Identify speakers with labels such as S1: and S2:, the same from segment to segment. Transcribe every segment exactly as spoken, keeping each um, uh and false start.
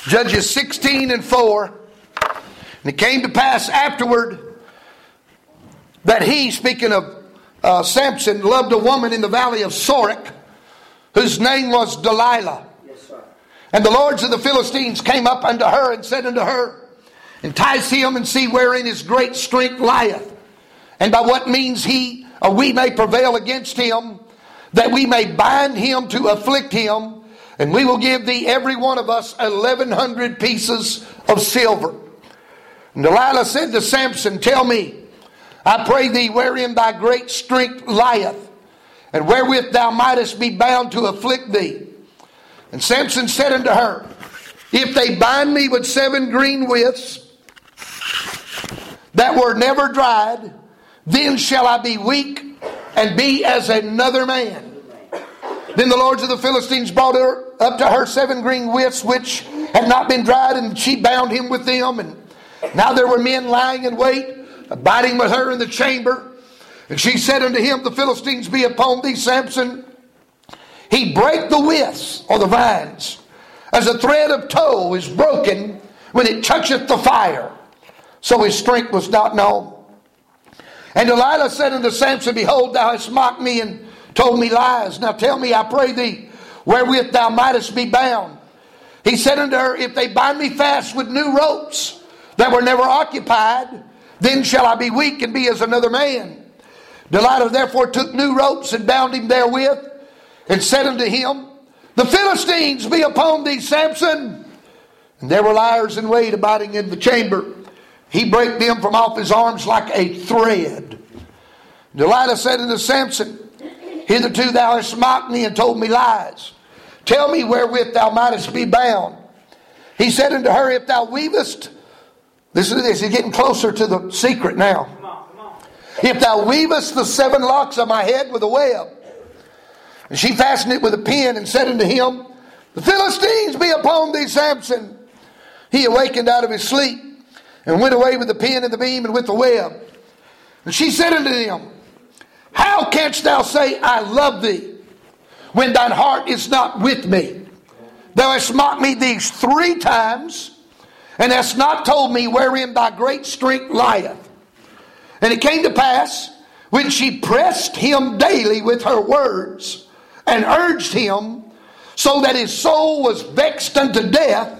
S1: Judges sixteen and four. And it came to pass afterward that he, speaking of uh, Samson, loved a woman in the valley of Sorek, whose name was Delilah.
S2: Yes, sir.
S1: And the lords of the Philistines came up unto her and said unto her, entice him and see wherein his great strength lieth, and by what means he or we may prevail against him, that we may bind him to afflict him, and we will give thee every one of us eleven hundred pieces of silver. And Delilah said to Samson, tell me, I pray thee, wherein thy great strength lieth, and wherewith thou mightest be bound to afflict thee. And Samson said unto her, if they bind me with seven green withs that were never dried, then shall I be weak and be as another man. Then the lords of the Philistines brought her up to her seven green withs which had not been dried, and she bound him with them. And now there were men lying in wait, abiding with her in the chamber. And she said unto him, the Philistines be upon thee, Samson. He brake the withs, or the vines, as a thread of tow is broken when it toucheth the fire. So his strength was not known. And Delilah said unto Samson, behold, thou hast mocked me and told me lies. Now tell me, I pray thee, wherewith thou mightest be bound. He said unto her, if they bind me fast with new ropes that were never occupied, then shall I be weak and be as another man. Delilah therefore took new ropes and bound him therewith, and said unto him, the Philistines be upon thee, Samson. And there were liars in wait abiding in the chamber. He brake them from off his arms like a thread. Delilah said unto Samson, hitherto thou hast mocked me and told me lies. Tell me wherewith thou mightest be bound. He said unto her, if thou weavest, listen to this, he's getting closer to the secret now.
S2: Come on, come on.
S1: If thou weavest the seven locks of my head with a web. And she fastened it with a pin and said unto him, the Philistines be upon thee, Samson. He awakened out of his sleep and went away with the pin and the beam and with the web. And she said unto him, how canst thou say, I love thee, when thine heart is not with me? Thou hast mocked me these three times, and hast not told me wherein thy great strength lieth. And it came to pass, when she pressed him daily with her words, and urged him, so that his soul was vexed unto death,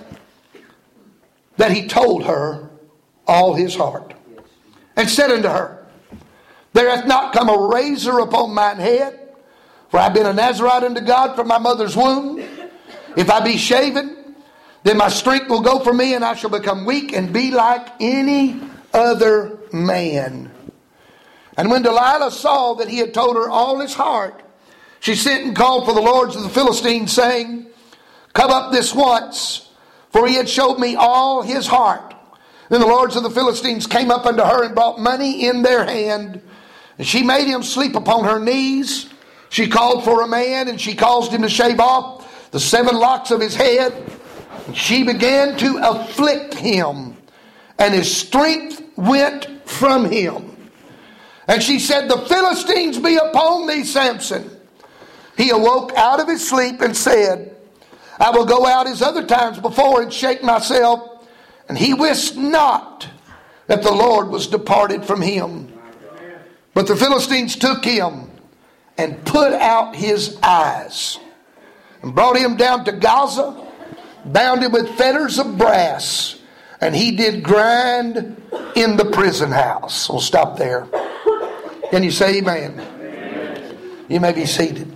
S1: that he told her all his heart, and said unto her, there hath not come a razor upon mine head, for I have been a Nazarite unto God from my mother's womb. If I be shaven, then my strength will go from me, and I shall become weak and be like any other man. And when Delilah saw that he had told her all his heart, she sent and called for the lords of the Philistines, saying, come up this once, for he had showed me all his heart. Then the lords of the Philistines came up unto her and brought money in their hand. And she made him sleep upon her knees. She called for a man, and she caused him to shave off the seven locks of his head. And she began to afflict him, and his strength went from him. And she said, the Philistines be upon thee, Samson. He awoke out of his sleep and said, I will go out as other times before and shake myself. And he wist not that the Lord was departed from him. But the Philistines took him and put out his eyes, and brought him down to Gaza, bound him with fetters of brass, and he did grind in the prison house. We'll stop there. Can you say amen? Amen. You may be seated.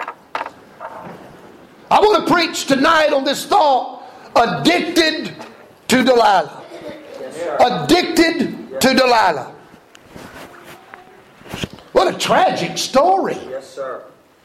S1: I want to preach tonight on this thought, addicted to Delilah. Addicted to Delilah. What a tragic story.
S2: Yes, sir.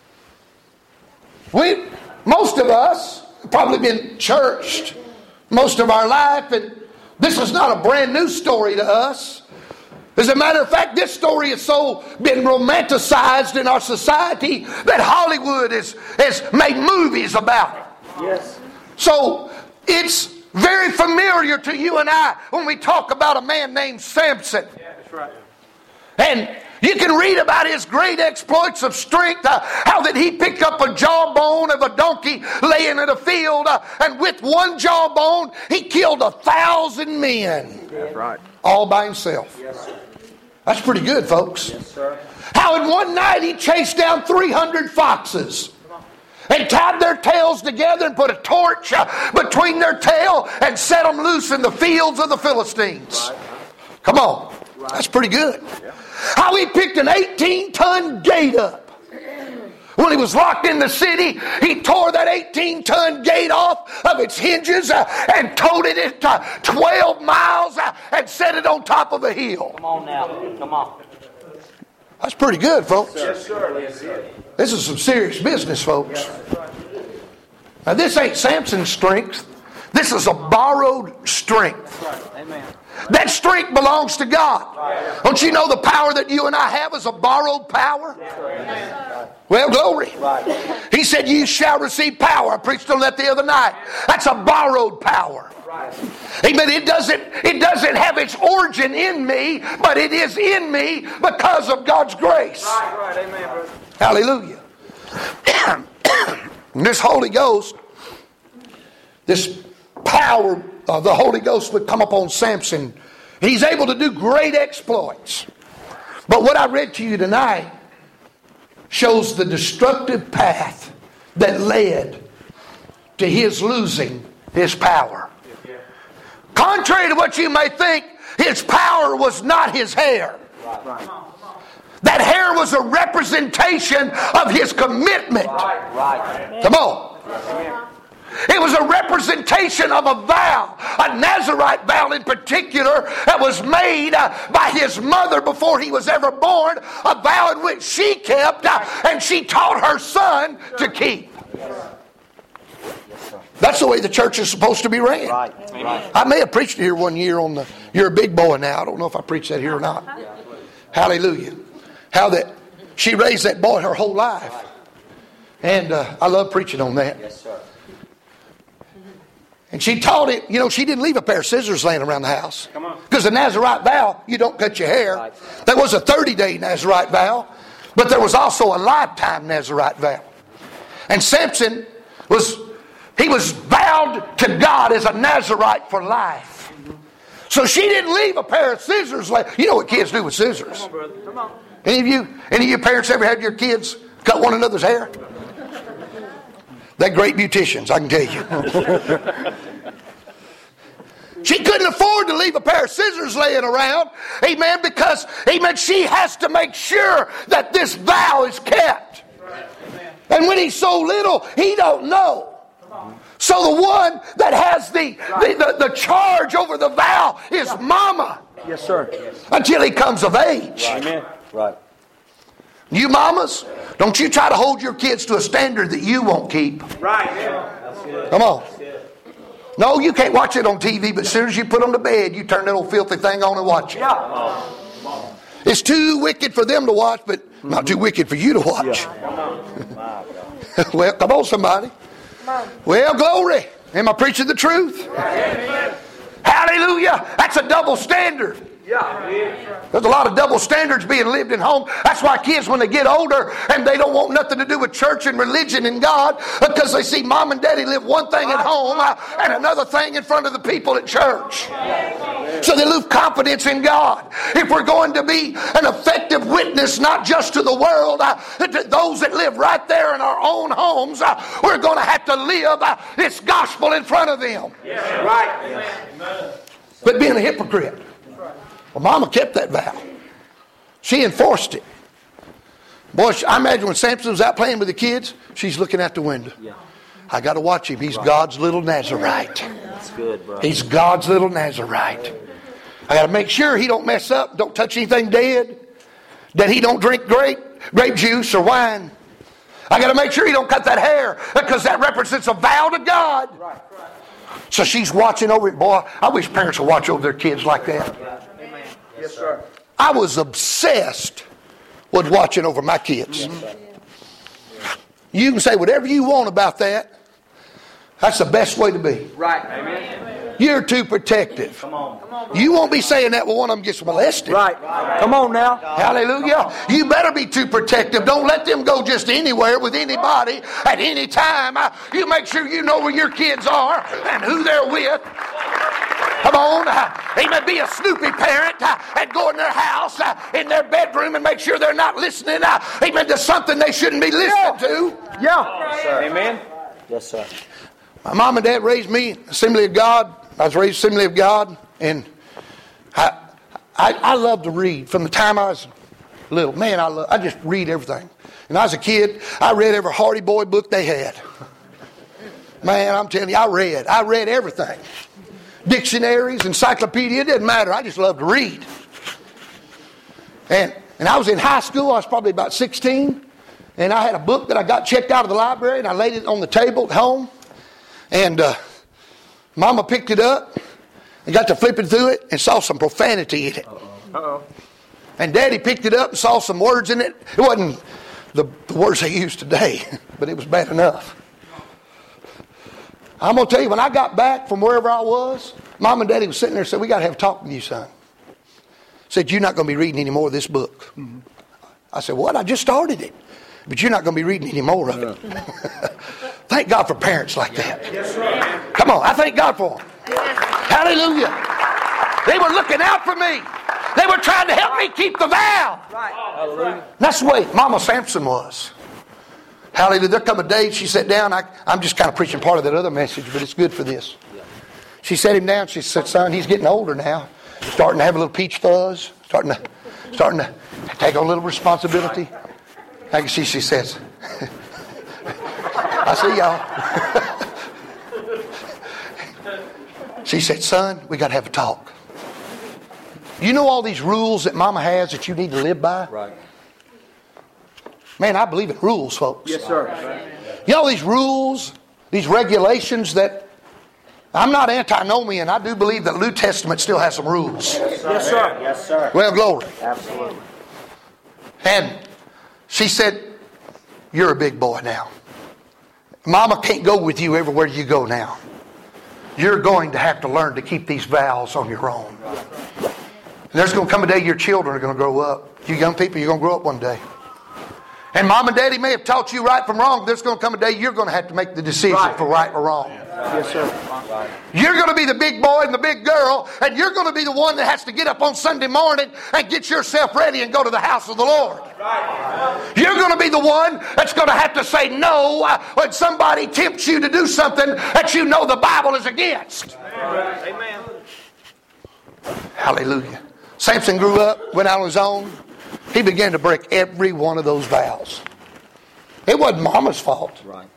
S1: We, most of us, have probably been churched most of our life, and this is not a brand new story to us. As a matter of fact, this story has so been romanticized in our society that Hollywood has, has made movies about it.
S2: Yes.
S1: So it's very familiar to you and I when we talk about a man named Samson.
S2: Yeah, that's right.
S1: And You can read about his great exploits of strength, uh, how that he picked up a jawbone of a donkey laying in a field, uh, and with one jawbone, he killed a thousand men.
S2: That's right.
S1: All by himself.
S2: Yes, sir.
S1: That's pretty good, folks.
S2: Yes, sir.
S1: How in one night he chased down three hundred foxes and tied their tails together and put a torch uh, between their tail and set them loose in the fields of the Philistines.
S2: Right.
S1: Come on. That's pretty good.
S2: Yeah.
S1: How he picked an eighteen-ton gate up. When he was locked in the city, he tore that eighteen-ton gate off of its hinges uh, and towed it into twelve miles uh, and set it on top of a hill.
S3: Come on now. Come on.
S1: That's pretty good, folks.
S2: Yes, sir. Yes, sir.
S1: This is some serious business, folks. Now, this ain't Samson's strength. This is a borrowed strength.
S3: Amen.
S1: That strength belongs to God. Don't you know the power that you and I have is a borrowed power? Well, glory. He said, "You shall receive power." I preached on that the other night. That's a borrowed power. Amen. It doesn't, it doesn't have its origin in me, but it is in me because of God's grace.
S2: Right, right. Amen, brother.
S1: Hallelujah. This Holy Ghost, this power of the Holy Ghost would come upon Samson. He's able to do great exploits. But what I read to you tonight shows the destructive path that led to his losing his power. Contrary to what you may think, his power was not his hair. That hair was a representation of his commitment.
S3: Right.
S1: Come on. It was a representation of a vow, a Nazarite vow in particular, that was made uh, by his mother before he was ever born, a vow in which she kept uh, and she taught her son to keep. That's the way the church is supposed to be ran.
S3: Right. Right.
S1: I may have preached here one year on the, you're a big boy now. I don't know if I preached that here or not. Hallelujah. How that she raised that boy her whole life. And uh, I love preaching on that.
S3: Yes, sir.
S1: And she taught it, you know, she didn't leave a pair of scissors laying around the house.
S2: Come on.
S1: Because the Nazarite vow, you don't cut your hair.
S3: Right.
S1: There was a thirty-day Nazarite vow, but there was also a lifetime Nazarite vow. And Samson was, he was vowed to God as a Nazarite for life. So she didn't leave a pair of scissors. Lay, you know what kids do with scissors.
S2: Come on, brother. Come on.
S1: Any of you, any of your parents ever had your kids cut one another's hair? They're great beauticians, I can tell you. She couldn't afford to leave a pair of scissors laying around, amen, because, amen, she has to make sure that this vow is kept. And when he's so little, he don't know. So the one that has the, the, the, the charge over the vow is mama.
S2: Yes, sir.
S1: Until he comes of age.
S2: Amen.
S3: Right.
S1: You mamas, don't you try to hold your kids to a standard that you won't keep.
S2: Right.
S1: Come on. No, you can't watch it on T V, but as soon as you put them to bed, you turn that old filthy thing on and watch it. It's too wicked for them to watch, but not too wicked for you to watch. Well, come on, somebody. Well, glory. Am I preaching the truth? Hallelujah. That's a double standard. There's a lot of double standards being lived in home. That's why kids, when they get older and they don't want nothing to do with church and religion and God, because they see mom and daddy live one thing at home uh, and another thing in front of the people at church. So they lose confidence in God. If we're going to be an effective witness, not just to the world, uh, to those that live right there in our own homes, uh, we're going to have to live uh, this gospel in front of them.
S2: Right.
S1: But being a hypocrite. Well, Mama kept that vow. She enforced it. Boy, I imagine when Samson was out playing with the kids, she's looking out the window.
S3: Yeah.
S1: I got to watch him. He's God's little Nazarite.
S3: That's good, bro.
S1: He's God's little Nazarite. I got to make sure he don't mess up, don't touch anything dead, that he don't drink grape, grape juice or wine. I got to make sure he don't cut that hair, because that represents a vow to God. So she's watching over it. Boy, I wish parents would watch over their kids like that.
S2: Yes, sir.
S1: I was obsessed with watching over my kids. You can say whatever you want about that. That's the best way to be.
S2: Right. Amen.
S1: You're too protective.
S3: Come on.
S1: You won't be saying that when one of them gets molested.
S2: Right. Come on now.
S1: Hallelujah. You better be too protective. Don't let them go just anywhere with anybody at any time. You make sure you know where your kids are and who they're with. Come on. Amen. Be a snoopy parent and go in their house, in their bedroom, and make sure they're not listening, amen, to something they shouldn't be listening
S2: Yeah.
S1: to.
S2: Yeah. Yes, sir. Amen.
S3: Yes, sir.
S1: My mom and dad raised me Assembly of God. I was raised Assembly of God, and I, I, I love to read from the time I was little. Man, I love, I just read everything. And I was a kid, I read every Hardy Boy book they had. Man, I'm telling you, I read. I read everything. Dictionaries, encyclopedia, it didn't matter. I just loved to read. And and I was in high school. I was probably about sixteen. And I had a book that I got checked out of the library, and I laid it on the table at home. And uh, Mama picked it up and got to flipping through it and saw some profanity in it.
S2: Uh-oh.
S1: And Daddy picked it up and saw some words in it. It wasn't the, the words they use today, but it was bad enough. I'm going to tell you, when I got back from wherever I was, Mom and Daddy was sitting there and said, we got to have a talk with you, son. Said, you're not going to be reading any more of this book. Mm-hmm. I said, what? I just started it. But you're not going to be reading any more of it. Yeah. Thank God for parents like that. Yes, sir. Come on, I thank God for them. Yes. Hallelujah. They were looking out for me. They were trying to help me keep the vow.
S2: Right. Hallelujah.
S1: That's the way Mama Sampson was. Hallelujah. There come a day she sat down. I, I'm just kind of preaching part of that other message, but it's good for this. She sat him down. She said, son, he's getting older now. Starting to have a little peach fuzz. Starting to, starting to take on a little responsibility. I can see she says, I see y'all. She said, son, we got to have a talk. You know all these rules that Mama has that you need to live by?
S3: Right.
S1: Man, I believe in rules, folks.
S2: Yes, sir.
S1: You know these rules, these regulations that I'm not antinomian. I do believe that the New Testament still has some rules.
S2: Yes, sir. Yes, sir.
S3: Yes, sir.
S1: Well, glory.
S3: Absolutely.
S1: And she said, you're a big boy now. Mama can't go with you everywhere you go now. You're going to have to learn to keep these vows on your own. And there's going to come a day your children are going to grow up. You young people, you're going to grow up one day. And Mom and Daddy may have taught you right from wrong. There's going to come a day you're going to have to make the decision right. for right or wrong.
S2: Yes, sir.
S1: You're going to be the big boy and the big girl, and you're going to be the one that has to get up on Sunday morning and get yourself ready and go to the house of the Lord. Right. You're going to be the one that's going to have to say no when somebody tempts you to do something that you know the Bible is against.
S2: Amen.
S1: Hallelujah. Samson grew up, went out on his own. He began to break every one of those vows. It wasn't Mama's fault.
S3: Right.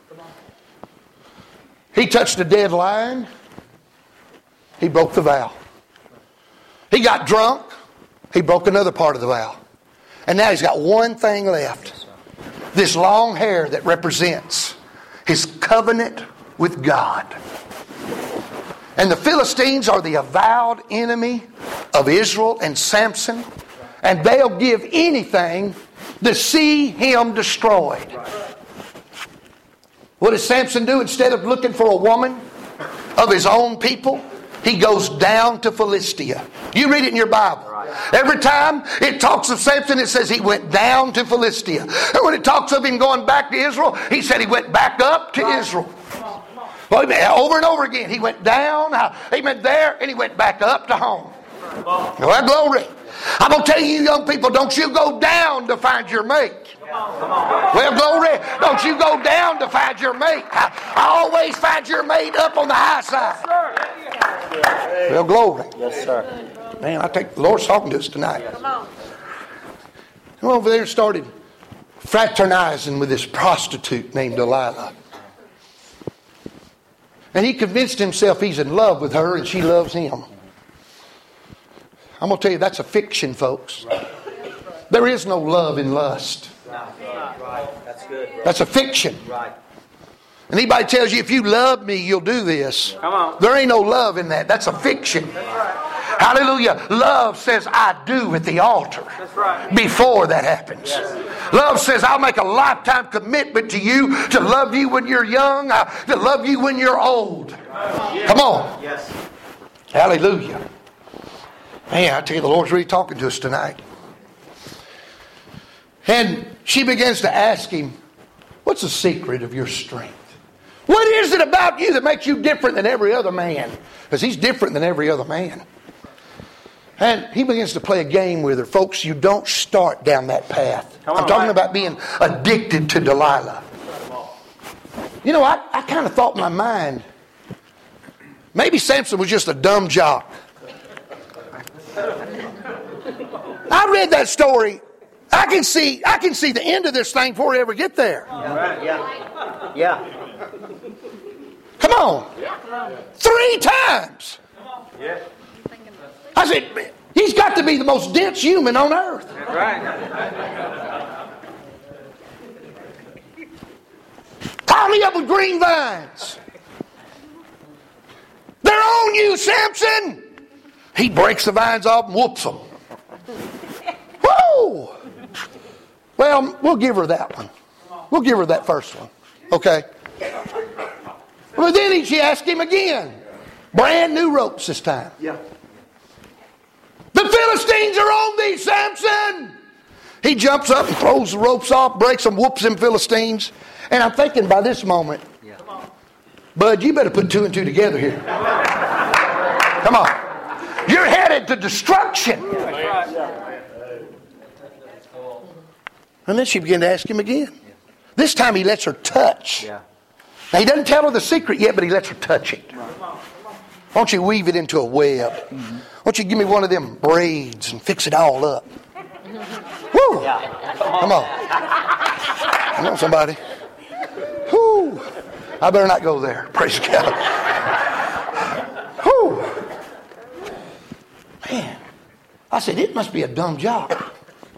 S1: He touched a dead lion. He broke the vow. He got drunk. He broke another part of the vow. And now he's got one thing left. This long hair that represents his covenant with God. And the Philistines are the avowed enemy of Israel and Samson. And they'll give anything to see him destroyed. What does Samson do? Instead of looking for a woman of his own people, he goes down to Philistia. You read it in your Bible. Every time it talks of Samson, it says he went down to Philistia. And when it talks of him going back to Israel, he said he went back up to Israel. Well, over and over again, he went down, he went there, and he went back up to home. Well, glory. I'm going to tell you, young people, don't you go down to find your mate. Well, glory, don't you go down to find your mate. I, I always find your mate up on the high side. Well, glory.
S3: Yes, sir.
S1: Man, I think the Lord's talking to us tonight. Come on. Come over there and started fraternizing with this prostitute named Delilah. And he convinced himself he's in love with her and she loves him. I'm going to tell you, that's a fiction, folks. There is no love in lust.
S3: That's good.
S1: That's a fiction.
S3: Right.
S1: And anybody tells you, if you love me, you'll do this.
S2: Come on.
S1: There ain't no love in that. That's a fiction. Hallelujah. Love says, I do at the altar.
S2: That's right.
S1: Before that happens. Yes. Love says, I'll make a lifetime commitment to you to love you when you're young, uh, to love you when you're old. Yes. Come on.
S2: Yes.
S1: Hallelujah. Man, I tell you, the Lord's really talking to us tonight. And she begins to ask him, what's the secret of your strength? What is it about you that makes you different than every other man? Because he's different than every other man. And he begins to play a game with her. Folks, you don't start down that path.
S2: Come on,
S1: I'm talking
S2: man.
S1: about being addicted to Delilah. You know, I, I kind of thought in my mind, maybe Samson was just a dumb jock. I read that story. I can see I can see the end of this thing before we ever get there.
S3: Yeah. Yeah. Yeah.
S1: Come on. Three times. I said, he's got to be the most dense human on earth.
S2: Right.
S1: Tie me up with green vines. They're on you, Samson. He breaks the vines off and whoops them. Woo! Well, we'll give her that one. We'll give her that first one. Okay? But then he, she asked him again. Brand new ropes this time.
S3: Yeah.
S1: The Philistines are on thee, Samson! He jumps up and throws the ropes off, breaks them, whoops them Philistines. And I'm thinking by this moment,
S3: Yeah.
S1: Bud, you better put two and two together here. Come on. You're headed to destruction. And then she began to ask him again. This time he lets her touch.
S3: Yeah.
S1: Now he doesn't tell her the secret yet, but he lets her touch it. Why don't you weave it into a web? Why don't you give me one of them braids and fix it all up? Woo! Come on. Come on, somebody. Whoo! I better not go there. Praise God. Whoo! Man, I said, it must be a dumb job.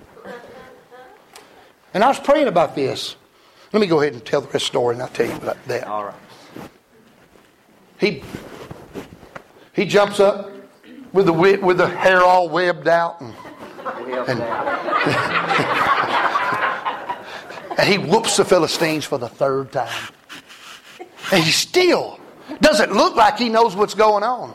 S1: And I was praying about this. Let me go ahead and tell the rest of the story, and I'll tell you about that.
S3: All right.
S1: He he jumps up with the wi- with the hair all webbed out, and and, and he whoops the Philistines for the third time. And he still doesn't look like he knows what's going on.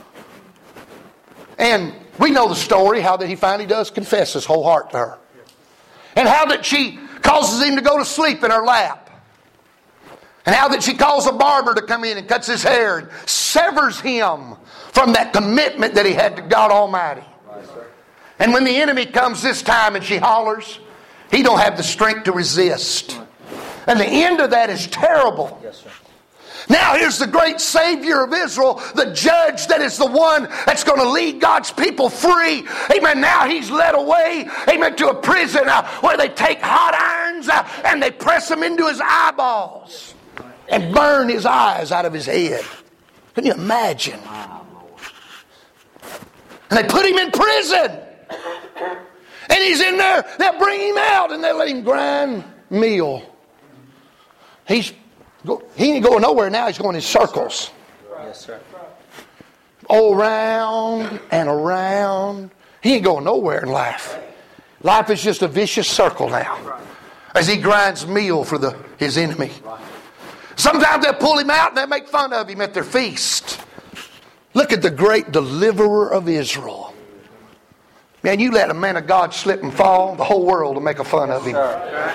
S1: And we know the story, how that he finally does confess his whole heart to her. And how that she causes him to go to sleep in her lap. And how that she calls a barber to come in and cuts his hair and severs him from that commitment that he had to God Almighty. And when the enemy comes this time and she hollers, he don't have the strength to resist. And the end of that is terrible.
S3: Yes, sir.
S1: Now here's the great Savior of Israel, the judge that is the one that's going to lead God's people free. Amen. Now he's led away, amen, to a prison uh, where they take hot irons uh, and they press them into his eyeballs and burn his eyes out of his head. Can you imagine? And they put him in prison. And he's in there. They'll bring him out and they let him grind meal. He's He ain't going nowhere now. He's going in circles.
S3: Yes, sir.
S1: All around and around. He ain't going nowhere in life. Life is just a vicious circle now. As he grinds meal for the his enemy. Sometimes they'll pull him out and they'll make fun of him at their feast. Look at the great deliverer of Israel. Man, you let a man of God slip and fall, the whole world will make a fun of him.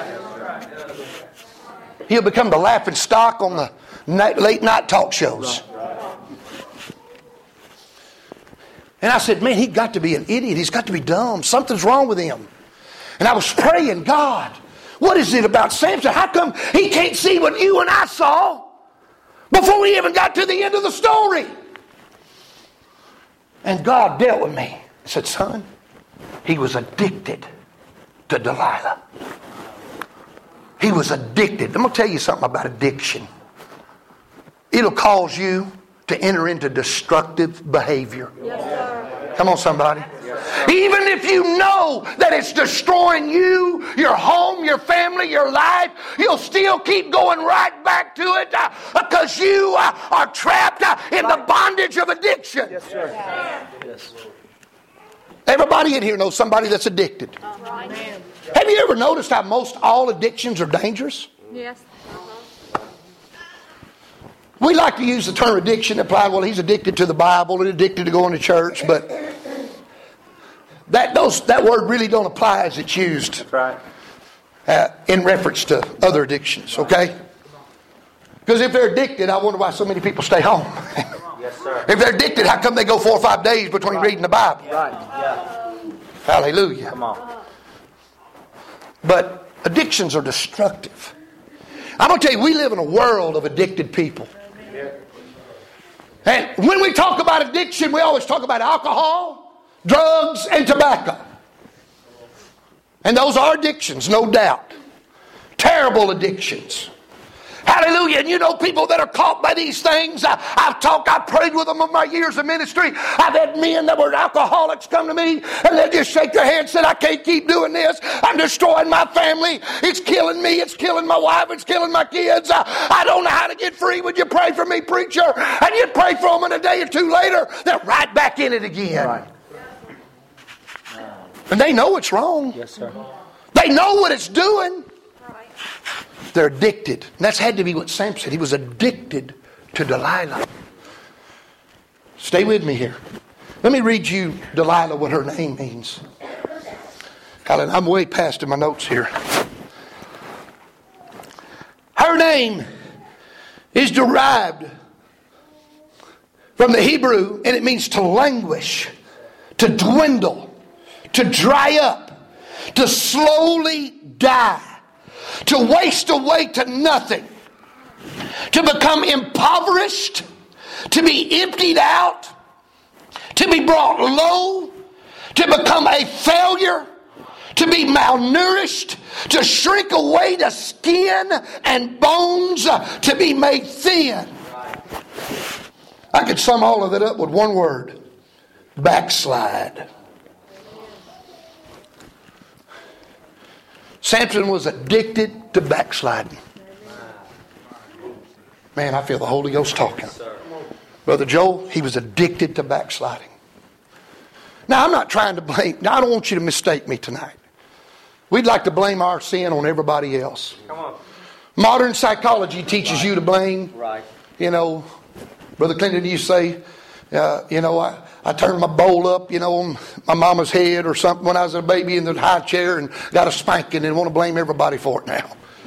S1: He'll become the laughing stock on the night, late night talk shows. And I said, man, he got to be an idiot. He's got to be dumb. Something's wrong with him. And I was praying, God, what is it about Samson? How come he can't see what you and I saw before we even got to the end of the story? And God dealt with me. He said, son, he was addicted to Delilah. He was addicted. I'm going to tell you something about addiction. It'll cause you to enter into destructive behavior.
S4: Yes, sir.
S1: Come on, somebody. Even if you know that it's destroying you, your home, your family, your life, you'll still keep going right back to it uh, because you uh, are trapped uh, in the bondage of addiction.
S3: Yes, sir. Yes.
S1: Everybody in here knows somebody that's addicted.
S4: Amen.
S1: Have you ever noticed how most all addictions are dangerous?
S4: Yes.
S1: We like to use the term addiction to apply, well, he's addicted to the Bible and addicted to going to church, but that those that word really don't apply as it's used.
S3: That's right.
S1: Uh, in reference to other addictions, okay? Because if they're addicted, I wonder why so many people stay home.
S3: Yes, sir.
S1: If they're addicted, how come they go four or five days between
S3: Right.
S1: reading the Bible?
S3: Right. Yeah.
S1: Hallelujah.
S3: Come on.
S1: But addictions are destructive. I'm going to tell you, we live in a world of addicted people. And when we talk about addiction, we always talk about alcohol, drugs, and tobacco. And those are addictions, no doubt. Terrible addictions. Hallelujah. And you know people that are caught by these things. I, I've talked, I've prayed with them in my years of ministry. I've had men that were alcoholics come to me and they just shake their head and say, I can't keep doing this. I'm destroying my family. It's killing me. It's killing my wife. It's killing my kids. I, I don't know how to get free. Would you pray for me, preacher? And you'd pray for them, and a day or two later, they're right back in it again.
S3: Right.
S1: And they know it's wrong.
S3: Yes, sir.
S1: They know what it's doing. They're addicted. And that's had to be what Samson, he was addicted to Delilah. Stay with me here. Let me read you Delilah, what her name means. Hallelujah. I'm way past in my notes here. Her name is derived from the Hebrew, and it means to languish, to dwindle, to dry up, to slowly die, to waste away to nothing, to become impoverished, to be emptied out, to be brought low, to become a failure, to be malnourished, to shrink away to skin and bones, to be made thin. I could sum all of that up with one word: backslide. Samson was addicted to backsliding. Man, I feel the Holy Ghost talking. Brother Joel, he was addicted to backsliding. Now, I'm not trying to blame. Now, I don't want you to mistake me tonight. We'd like to blame our sin on everybody else.
S3: Come on.
S1: Modern psychology teaches right. you to blame.
S3: Right.
S1: You know, Brother Clinton, you say, uh, you know, I, I turned my bowl up, you know, on my mama's head or something when I was a baby in the high chair and got a spanking and want to blame everybody for it now.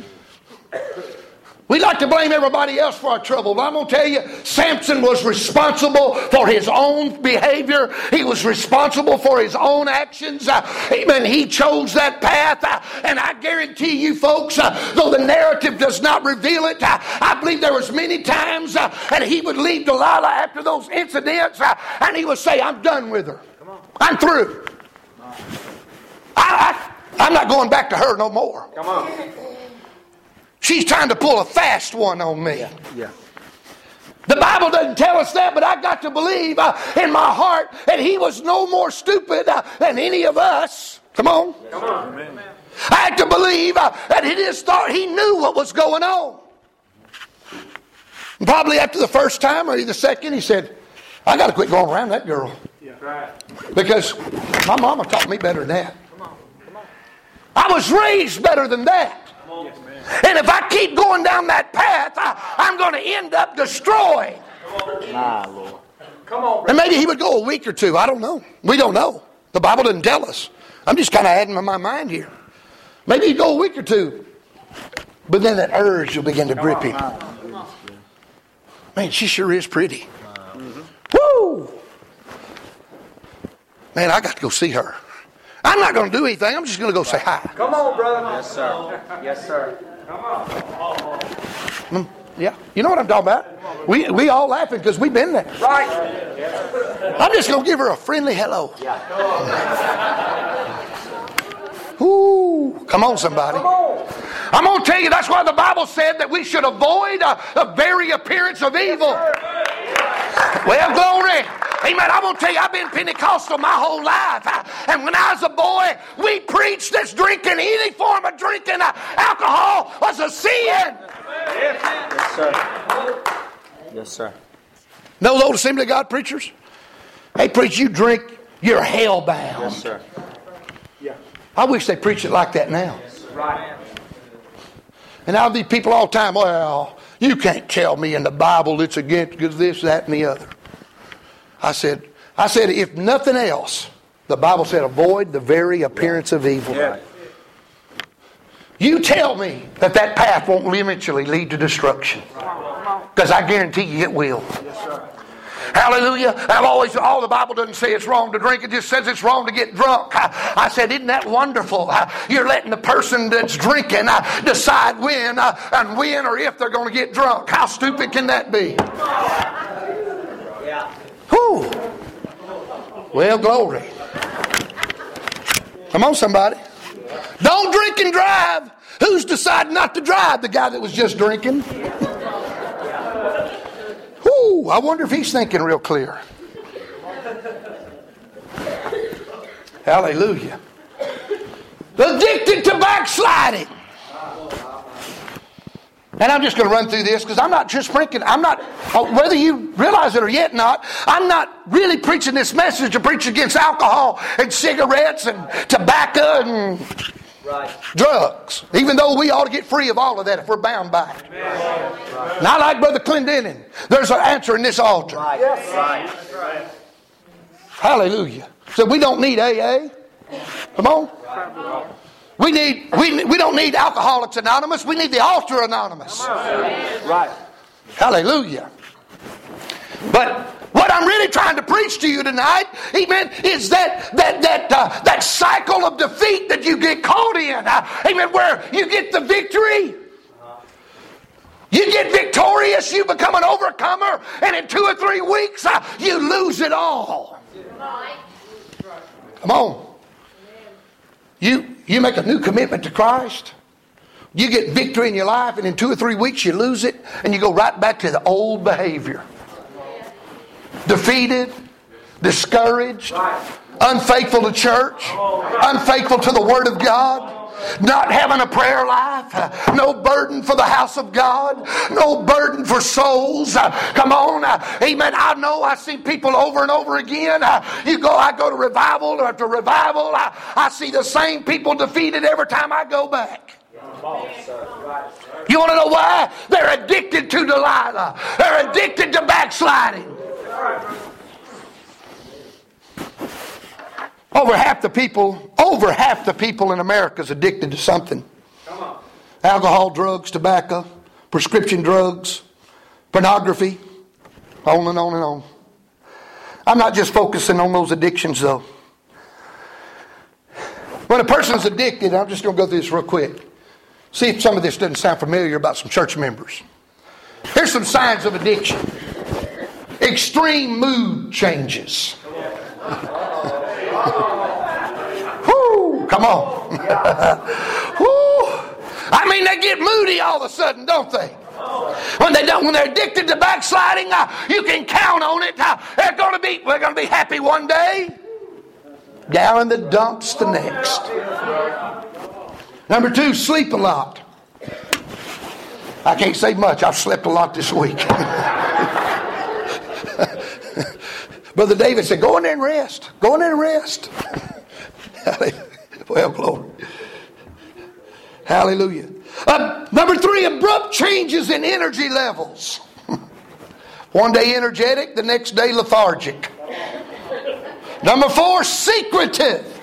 S1: We like to blame everybody else for our trouble. But I'm going to tell you, Samson was responsible for his own behavior. He was responsible for his own actions. Uh, amen. He chose that path. Uh, and I guarantee you folks, uh, though the narrative does not reveal it, uh, I believe there was many times uh, that he would leave Delilah after those incidents uh, and he would say, I'm done with her. I'm through. I, I, I'm not going back to her no more.
S3: Come on.
S1: She's trying to pull a fast one on me.
S3: Yeah. yeah.
S1: The Bible doesn't tell us that, but I got to believe uh, in my heart that he was no more stupid uh, than any of us. Come on.
S3: Come on. Amen.
S1: I had to believe uh, that he just thought he knew what was going on. And probably after the first time or the second, he said, I got to quit going around that girl.
S3: Yeah. Right.
S1: Because my mama taught me better than that. Come on. Come on. I was raised better than that.
S3: Yes,
S1: and if I keep going down that path, I, I'm going to end up destroyed.
S3: My Lord.
S2: Come on.
S1: And maybe he would go a week or two. I don't know. We don't know. The Bible doesn't tell us. I'm just kind of adding to my mind here. Maybe he'd go a week or two. But then that urge will begin to grip him. Man, she sure is pretty. Woo! Man, I got to go see her. I'm not going to do anything. I'm just going to go say hi.
S2: Come on, brother.
S3: Yes, sir. Yes, sir.
S2: Come on.
S1: Mm, yeah. You know what I'm talking about? We we all laughing because we've been there.
S2: Right.
S1: I'm just going to give her a friendly hello.
S3: Yeah.
S1: Ooh, come on, somebody.
S2: Come on.
S1: I'm going to tell you, that's why the Bible said that we should avoid uh, the very appearance of evil. Well, glory. Amen. I'm going to tell you, I've been Pentecostal my whole life. And when I was a boy, we preached that drinking, any form of drinking uh, alcohol was a sin.
S3: Yes, sir. Yes, sir.
S1: Those old Assembly of God preachers, hey, preach, you drink, you're hell-bound.
S3: Yes, sir.
S2: Yeah.
S1: I wish they preach it like that now.
S2: Right.
S1: And I'll be people all the time, well, You can't tell me in the Bible it's against this, that, and the other. I said, I said, if nothing else, the Bible said avoid the very appearance of evil.
S3: Yeah.
S1: You tell me that that path won't eventually lead to destruction. Because I guarantee you it will.
S2: Yes, sir.
S1: Hallelujah. I've always, all the Bible doesn't say it's wrong to drink. It just says it's wrong to get drunk. I, I said, isn't that wonderful? Uh, you're letting the person that's drinking uh, decide when uh, and when or if they're going to get drunk. How stupid can that be?
S3: Yeah.
S1: Whew. Well, glory. Come on, somebody. Don't drink and drive. Who's decided not to drive? The guy that was just drinking. Whew, I wonder if he's thinking real clear. Hallelujah. Addicted to backsliding. And I'm just going to run through this because I'm not just preaching. I'm not, whether you realize it or yet not, I'm not really preaching this message to preach against alcohol and cigarettes and tobacco and
S3: Right.
S1: drugs. Even though we ought to get free of all of that if we're bound by it. Right. Not like Brother Clendenin. There's an answer in this altar.
S3: Right.
S2: Yes.
S3: Right. Right.
S1: Hallelujah. So we don't need A A. Come on. We need we we don't need Alcoholics Anonymous. We need the Altar Anonymous.
S3: Right.
S1: Hallelujah. But what I'm really trying to preach to you tonight, amen, is that that that uh, that cycle of defeat that you get caught in, uh, amen, where you get the victory. You get victorious, you become an overcomer, and in two or three weeks, uh, you lose it all. Come on. You, you make a new commitment to Christ. You get victory in your life, and in two or three weeks, you lose it, and you go right back to the old behavior. Defeated, discouraged, unfaithful to church, unfaithful to the Word of God. Not having a prayer life, no burden for the house of God, no burden for souls. Come on, amen. I know I see people over and over again. You go, I go to revival after revival. I, I see the same people defeated every time I go back. You want to know why? They're addicted to Delilah. They're addicted to backsliding. Over half the people, over half the people in America is addicted to something.
S2: Come on.
S1: Alcohol, drugs, tobacco, prescription drugs, pornography, on and on and on. I'm not just focusing on those addictions though. When a person's addicted, I'm just going to go through this real quick. See if some of this doesn't sound familiar about some church members. Here's some signs of addiction. Extreme mood changes. Whoo, come on. Whoo. I mean, they get moody all of a sudden, don't they? When they don't, when they're addicted to backsliding, uh, you can count on it. Uh, they're going to be, we're going to be happy one day, down in the dumps the next. Number two, sleep a lot. I can't say much. I've slept a lot this week. Brother David said, go in there and rest. Go in there and rest. Well, glory. Hallelujah. Uh, number three, abrupt changes in energy levels. One day energetic, the next day lethargic. Number four, secretive.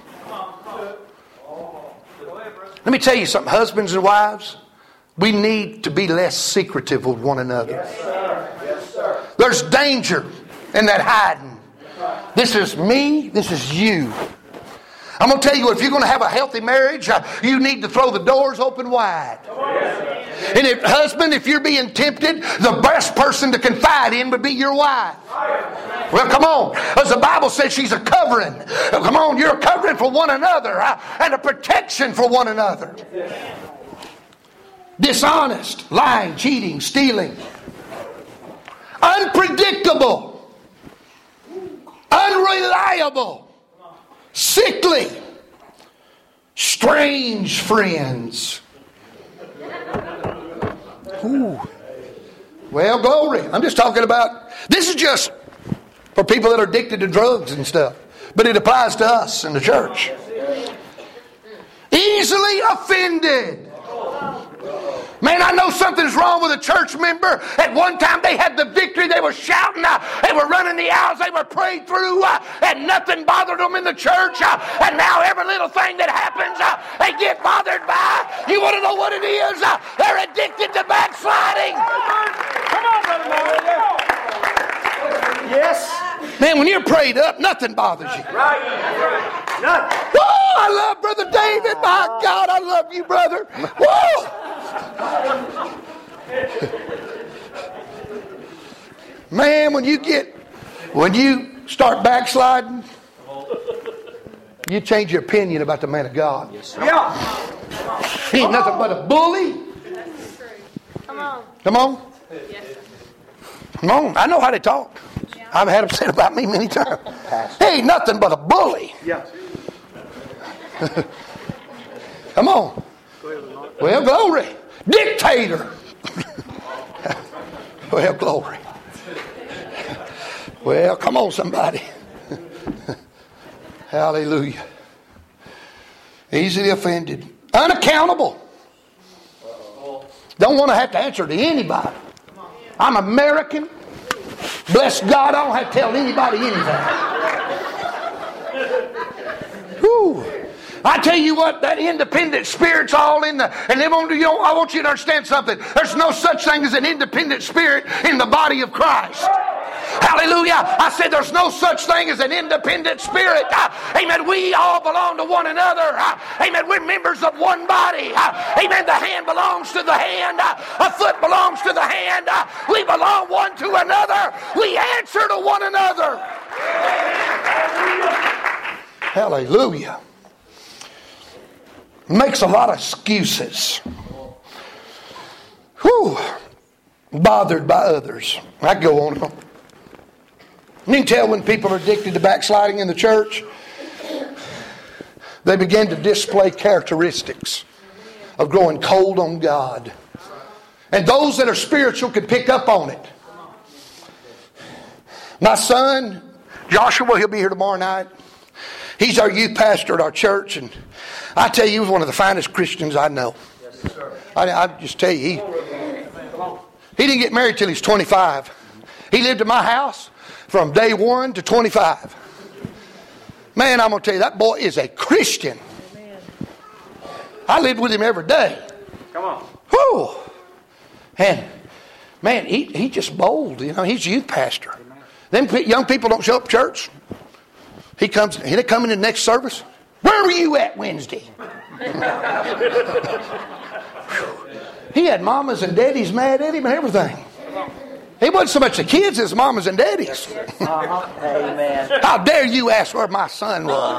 S1: Let me tell you something, husbands and wives. We need to be less secretive with one another.
S2: Yes, sir. Yes, sir.
S1: There's danger in that hiding. This is me, this is you. I'm going to tell you, if you're going to have a healthy marriage, uh, you need to throw the doors open wide. Yes. And if, husband, if you're being tempted, the best person to confide in would be your wife. Well, come on. As the Bible says, she's a covering. Come on, you're a covering for one another uh, and a protection for one another. Dishonest, lying, cheating, stealing. Unpredictable. Unreliable, sickly, strange friends. Ooh. Well, glory. I'm just talking about, this is just for people that are addicted to drugs and stuff. But it applies to us in the church. Easily offended. Man, I know something's wrong with a church member. At one time they had the victory. They were shouting. Uh, they were running the aisles. They were prayed through. Uh, and nothing bothered them in the church. Uh, and now every little thing that happens, uh, they get bothered by. You want to know what it is? Uh, they're addicted to backsliding.
S3: Come on, Brother Mark. Yes.
S1: Man, when you're prayed up, nothing bothers you.
S3: Right. Nothing.
S1: Oh, I love Brother David. My God, I love you, brother. Whoa. Man, when you get, when you start backsliding, you change your opinion about the man of God.
S3: Yeah.
S1: He ain't nothing but a bully.
S4: Come on.
S1: Come on. Come on. I know how they talk. I've had them said about me many times. He ain't nothing but a bully.
S3: Yeah.
S1: Come on. Well, glory. Dictator. Well, glory. Well, come on, somebody. Hallelujah. Easily offended. Unaccountable. Don't want to have to answer to anybody. I'm American. Bless God, I don't have to tell anybody anything. Whew. I tell you what, that independent spirit's all in the... And they won't, you know, I want you to understand something. There's no such thing as an independent spirit in the body of Christ. Hallelujah. I said there's no such thing as an independent spirit. Uh, amen. We all belong to one another. Uh, amen. We're members of one body. Uh, amen. The hand belongs to the hand. Uh, a foot belongs to the hand. Uh, we belong one to another. We answer to one another. Hallelujah. Makes a lot of excuses. Whew. Bothered by others. I go on. You can tell when people are addicted to backsliding in the church. They begin to display characteristics of growing cold on God. And those that are spiritual can pick up on it. My son, Joshua, he'll be here tomorrow night. He's our youth pastor at our church. And I tell you, he was one of the finest Christians I know.
S3: Yes, sir.
S1: I, I just tell you, he, he didn't get married till he's twenty-five. He lived at my house from day one to twenty-five. Man, I'm going to tell you, that boy is a Christian. I lived with him every day.
S3: Come on.
S1: Whew. And, man, he, he just bold. You know, he's a youth pastor. Them young people don't show up to church. He comes, he come in the next service. Where were you at Wednesday? He had mamas and daddies mad at him and everything. It wasn't so much the kids as mamas and daddies.
S2: Uh-huh. Amen.
S1: How dare you ask where my son was?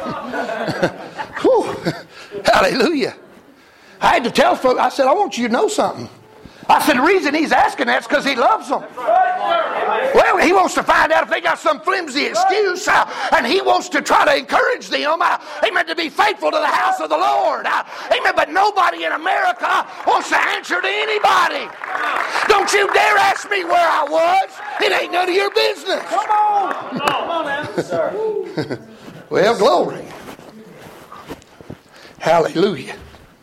S1: Whew. Hallelujah. I had to tell folks, I said, I want you to know something. I said, the reason he's asking that is because he loves them. Well, he wants to find out if they got some flimsy excuse, uh, and he wants to try to encourage them, uh, amen, to be faithful to the house of the Lord. Uh, amen, but nobody in America wants to answer to anybody. Don't you dare ask me where I was. It ain't none of your business.
S3: Come on. Come on now. Sir.
S1: Well, glory. Hallelujah.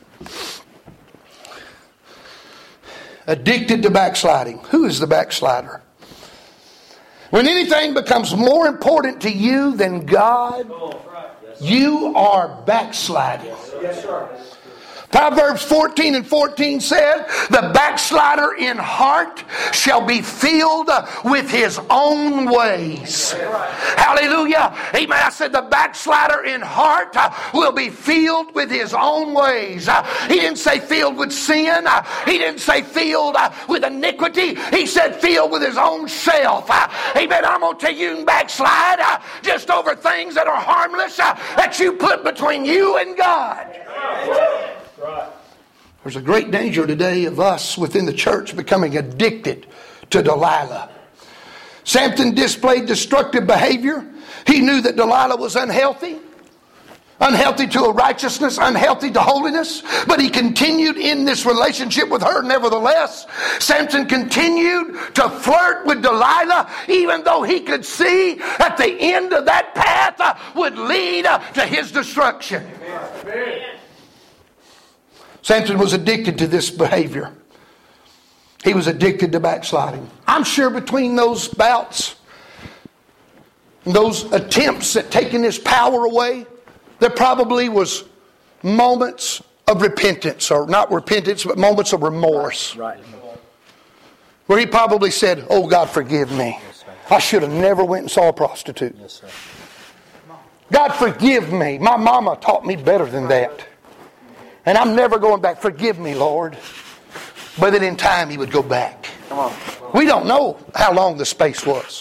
S1: Addicted to backsliding. Who is the backslider? When anything becomes more important to you than God, you are backsliding.
S3: Yes, sir.
S1: Proverbs fourteen and fourteen said, the backslider in heart shall be filled with his own ways. Hallelujah. Amen. I said the backslider in heart will be filled with his own ways. He didn't say filled with sin. He didn't say filled with iniquity. He said filled with his own self. Amen. I'm going to tell you, you can backslide just over things that are harmless that you put between you and God.
S3: Right.
S1: There's a great danger today of us within the church becoming addicted to Delilah. Samson displayed destructive behavior. He knew that Delilah was unhealthy. Unhealthy to a righteousness, unhealthy to holiness. But he continued in this relationship with her nevertheless. Samson continued to flirt with Delilah even though he could see that the end of that path would lead to his destruction.
S3: Amen.
S1: Samson was addicted to this behavior. He was addicted to backsliding. I'm sure between those bouts, those attempts at taking his power away, there probably was moments of repentance, or not repentance, but moments of remorse.
S2: Right.
S1: Where he probably said, "Oh God, forgive me. I should have never went and saw a prostitute.
S2: Yes, sir.
S1: God, forgive me. My mama taught me better than that. And I'm never going back. Forgive me, Lord." But then in time he would go back.
S2: Come on.
S1: We don't know how long the space was.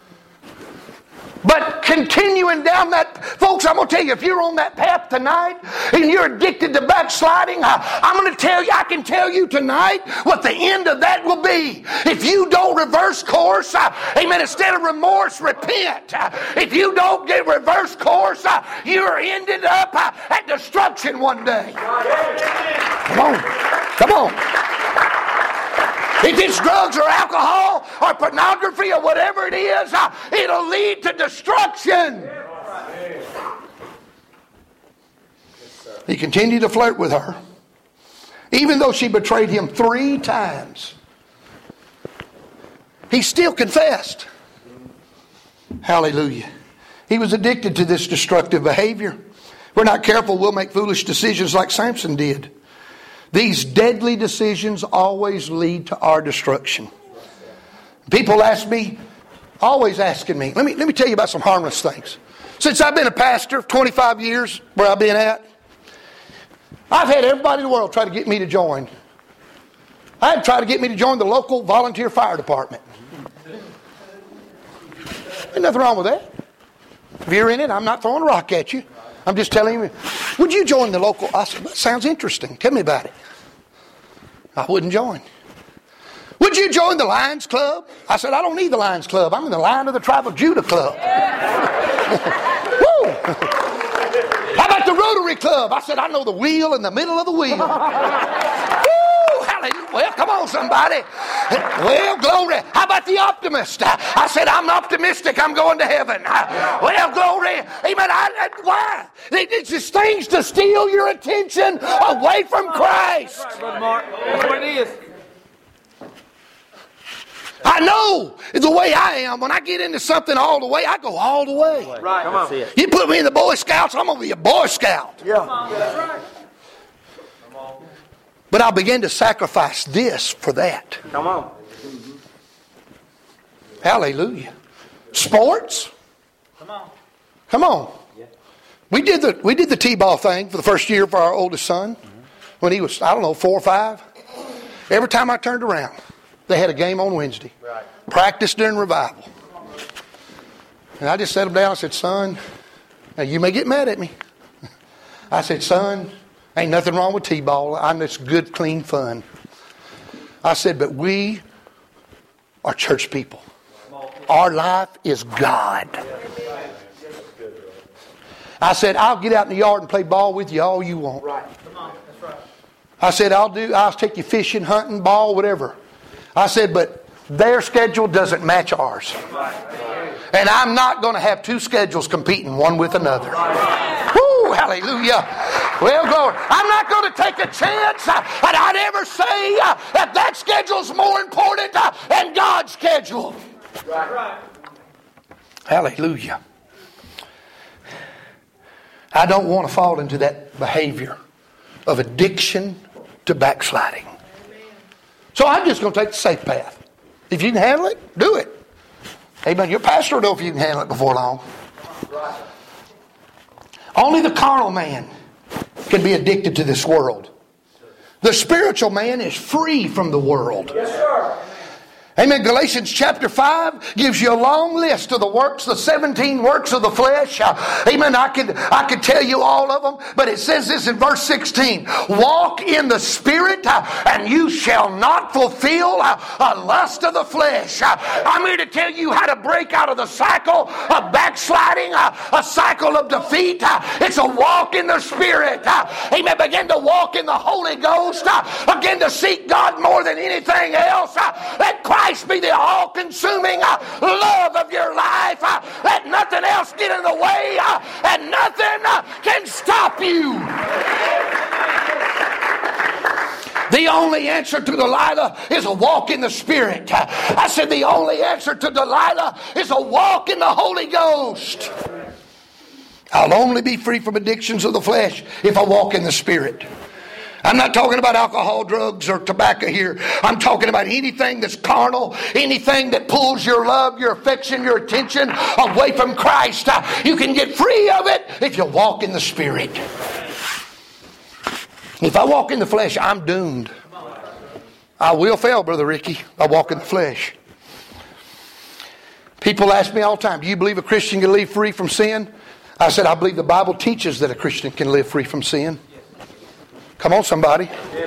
S1: But continuing down that, folks, I'm going to tell you, if you're on that path tonight and you're addicted to backsliding, I, I'm going to tell you, I can tell you tonight what the end of that will be. If you don't reverse course, uh, amen, instead of remorse, repent. Uh, if you don't get reverse course, uh, you're ended up uh, at destruction one day. Come on. Come on. If it's drugs or alcohol or pornography or whatever it is, uh, it'll lead to destruction. He continued to flirt with her, even though she betrayed him three times. He still confessed. Hallelujah. He was addicted to this destructive behavior. If we're not careful, we'll make foolish decisions like Samson did. These deadly decisions always lead to our destruction. People ask me, always asking me, let me, let me tell you about some harmless things. Since I've been a pastor, twenty-five years, where I've been at, I've had everybody in the world try to get me to join. I had tried to get me to join the local volunteer fire department. Ain't nothing wrong with that. If you're in it, I'm not throwing a rock at you. I'm just telling you, would you join the local? I said, that sounds interesting. Tell me about it. I wouldn't join. Would you join the Lions Club? I said, I don't need the Lions Club. I'm in the Lion of the Tribe of Judah Club. Woo! How about the Rotary Club? I said, I know the wheel in the middle of the wheel. Woo! Hallelujah. Well, come on, somebody. Well, glory. How about the optimist? I said, I'm optimistic. I'm going to heaven. Well, glory. Amen. I, I, why? It's just things to steal your attention away from Christ.
S3: That's right, Brother Mark. That's what it is.
S1: I know the way I am. When I get into something all the way, I go all the way.
S3: Right. Come on.
S1: You put me in the Boy Scouts, I'm going to be a Boy Scout.
S2: Yeah.
S3: That's right.
S1: But I'll begin to sacrifice this for that.
S3: Come on.
S1: Hallelujah. Sports?
S3: Come on.
S1: Come on. We did the we did the T-ball thing for the first year for our oldest son when he was, I don't know, four or five. Every time I turned around, they had a game on Wednesday.
S3: Right.
S1: Practice during revival. And I just sat him down and said, son, now you may get mad at me. I said, son, ain't nothing wrong with T-ball. I'm just good, clean fun. I said, but we are church people. Our life is God. I said, I'll get out in the yard and play ball with you all you want.
S3: Right. Come on. That's right.
S1: I said, I'll do, I'll take you fishing, hunting, ball, whatever. I said, but their schedule doesn't match ours. And I'm not going to have two schedules competing one with another. Woo, hallelujah. Well, glory. I'm not going to take a chance uh, that I'd ever say uh, that that schedule's more important uh, than God's schedule.
S3: Right.
S1: Hallelujah. I don't want to fall into that behavior of addiction to backsliding. So I'm just going to take the safe path. If you can handle it, do it. Amen. Your pastor will know if you can handle it before long. Only the carnal man can be addicted to this world. The spiritual man is free from the world.
S3: Yes, sir.
S1: Amen. Galatians chapter five gives you a long list of the works, the seventeen works of the flesh. Uh, amen. I could, I could tell you all of them, but it says this in verse sixteen. Walk in the Spirit uh, and you shall not fulfill uh, a lust of the flesh. Uh, I'm here to tell you how to break out of the cycle of backsliding, uh, a cycle of defeat. Uh, it's a walk in the Spirit. Uh, amen. Begin to walk in the Holy Ghost. Uh, begin to seek God more than anything else. Uh, let Christ Christ be the all-consuming uh, love of your life. Uh, let nothing else get in the way, uh, and nothing uh, can stop you. The only answer to Delilah is a walk in the Spirit. I said the only answer to Delilah is a walk in the Holy Ghost. I'll only be free from addictions of the flesh if I walk in the Spirit. I'm not talking about alcohol, drugs, or tobacco here. I'm talking about anything that's carnal, anything that pulls your love, your affection, your attention away from Christ. You can get free of it if you walk in the Spirit. If I walk in the flesh, I'm doomed. I will fail, Brother Ricky. I walk in the flesh. People ask me all the time, do you believe a Christian can live free from sin? I said, I believe the Bible teaches that a Christian can live free from sin. Come on, somebody.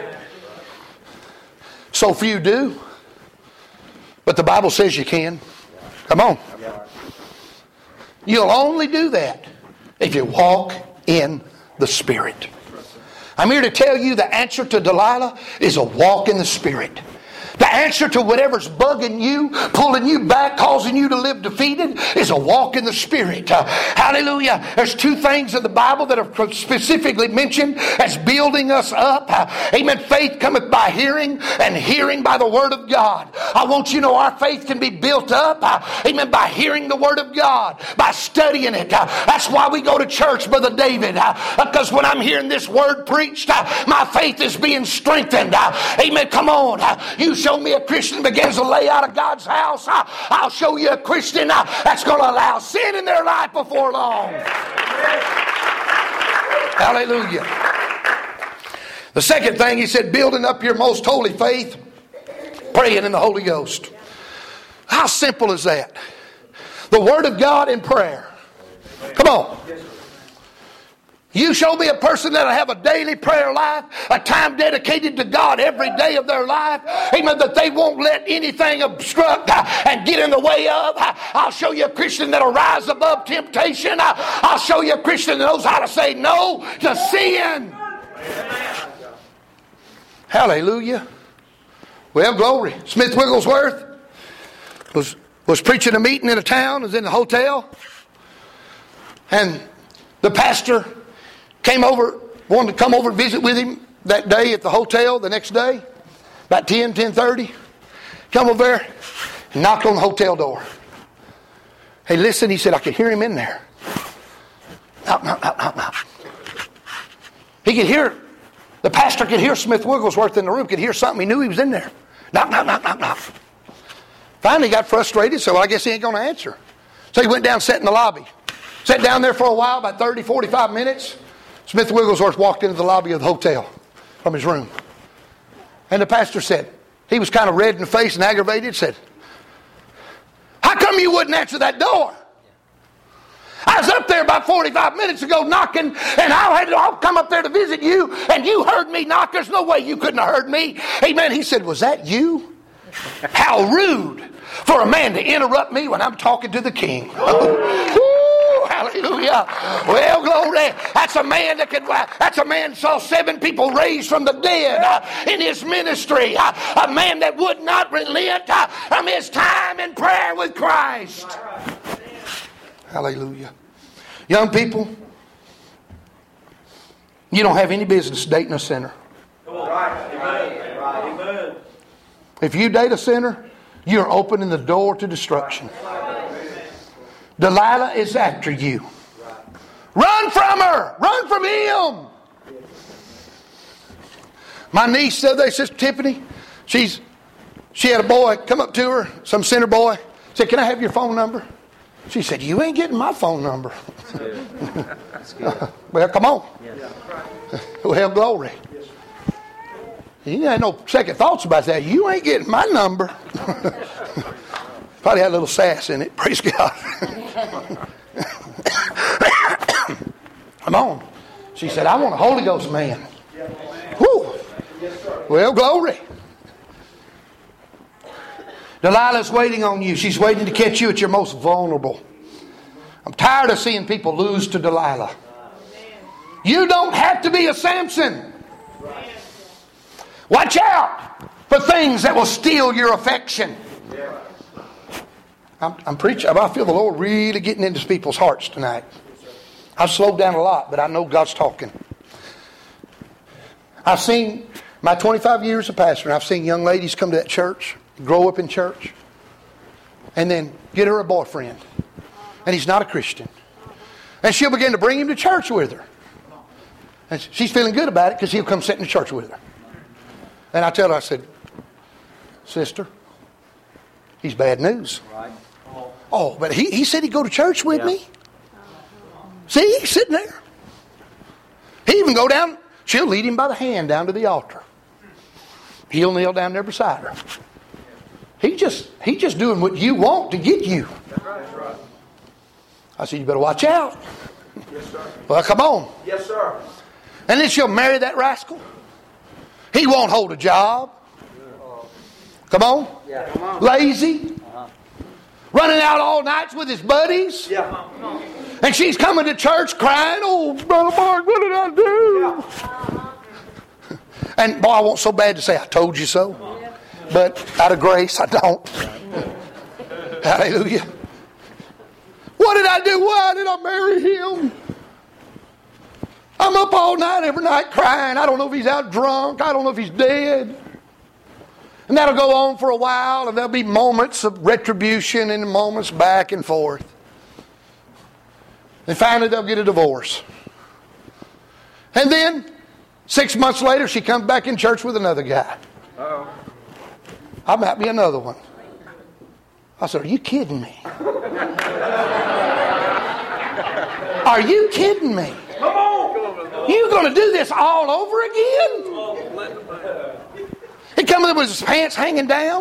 S1: So few do. But the Bible says you can. Come on. You'll only do that if you walk in the Spirit. I'm here to tell you the answer to Delilah is a walk in the Spirit. The answer to whatever's bugging you, pulling you back, causing you to live defeated is a walk in the Spirit. Uh, hallelujah. There's two things in the Bible that are specifically mentioned as building us up. Uh, amen. Faith cometh by hearing, and hearing by the Word of God. I want you to know our faith can be built up, uh, amen, by hearing the Word of God, by studying it. Uh, that's why we go to church, Brother David, uh, because when I'm hearing this Word preached, uh, my faith is being strengthened. Uh, amen. Come on. Uh, you show me a Christian begins to lay out of God's house, uh, I'll show you a Christian uh, that's going to allow sin in their life before long. Hallelujah. The second thing he said, building up your most holy faith, praying in the Holy Ghost. How simple is that? The Word of God in prayer. Come on. You show me a person that'll have a daily prayer life, a time dedicated to God every day of their life, amen, that they won't let anything obstruct and get in the way of. I'll show you a Christian that'll rise above temptation. I'll show you a Christian that knows how to say no to sin. Hallelujah. Well, glory. Smith Wigglesworth was, was preaching a meeting in a town, was in a hotel, and the pastor came over, wanted to come over and visit with him that day at the hotel the next day, about ten, ten thirty. Come over there and knocked on the hotel door. Hey, listen, he said, I could hear him in there. Knock, knock, knock, knock, knock. He could hear, the pastor could hear Smith Wigglesworth in the room, could hear something. He knew he was in there. Knock, knock, knock, knock, knock. Finally, he got frustrated, so I guess he ain't going to answer. So he went down and sat in the lobby. Sat down there for a while, about thirty, forty-five minutes. Smith Wigglesworth walked into the lobby of the hotel from his room. And the pastor said, he was kind of red in the face and aggravated, said, how come you wouldn't answer that door? I was up there about forty-five minutes ago knocking, and I had to I'll come up there to visit you, and you heard me knock. There's no way you couldn't have heard me. Amen. He said, was that you? How rude for a man to interrupt me when I'm talking to the king. Hallelujah. Well, glory. That's a man that could, that's a man saw seven people raised from the dead uh, in his ministry. Uh, a man that would not relent uh, from his time in prayer with Christ. Hallelujah. Young people, you don't have any business dating a sinner. If you date a sinner, you're opening the door to destruction. Delilah is after you. Run from her. Run from him. My niece the other day, Sister Tiffany, she's she had a boy come up to her, some sinner boy, said, can I have your phone number? She said, you ain't getting my phone number. Well, come on. Well, glory. You had no second thoughts about that. You ain't getting my number. Probably had a little sass in it. Praise God. Come on. She said, I want a Holy Ghost man. Whew. Well, glory. Delilah's waiting on you. She's waiting to catch you at your most vulnerable. I'm tired of seeing people lose to Delilah. You don't have to be a Samson. Watch out for things that will steal your affection. I'm, I'm preaching. I feel the Lord really getting into people's hearts tonight. I've slowed down a lot, but I know God's talking. I've seen My twenty-five years of pastoring, I've seen young ladies come to that church, grow up in church, and then get her a boyfriend. And he's not a Christian. And she'll begin to bring him to church with her. And she's feeling good about it because he'll come sit in the church with her. And I tell her, I said, sister, he's bad news. Oh, but he, he said he'd go to church with
S3: Yeah.
S1: me. See, he's sitting there. He even go down, she'll lead him by the hand down to the altar. He'll kneel down there beside her. He just he just doing what you want to get you. I said, you better watch out.
S5: Yes, sir.
S1: Well, come on.
S5: Yes, sir.
S1: And then she'll marry that rascal. He won't hold a job. Come on.
S2: Yeah. Come on.
S1: Lazy. Running out all nights with his buddies.
S5: Yeah.
S1: And she's coming to church crying, oh, Brother Mark, what did I do? And boy, I want so bad to say, I told you so. But out of grace, I don't. Hallelujah. What did I do? Why did I marry him? I'm up all night, every night crying. I don't know if he's out drunk. I don't know if he's dead. And that'll go on for a while, and there'll be moments of retribution and moments back and forth. And finally, they'll get a divorce. And then, six months later, she comes back in church with another guy.
S5: Uh-oh.
S1: I might be another one. I said, are you kidding me? Are you kidding me?
S5: Come on.
S1: You going to do this all over again? He come in with his pants hanging down.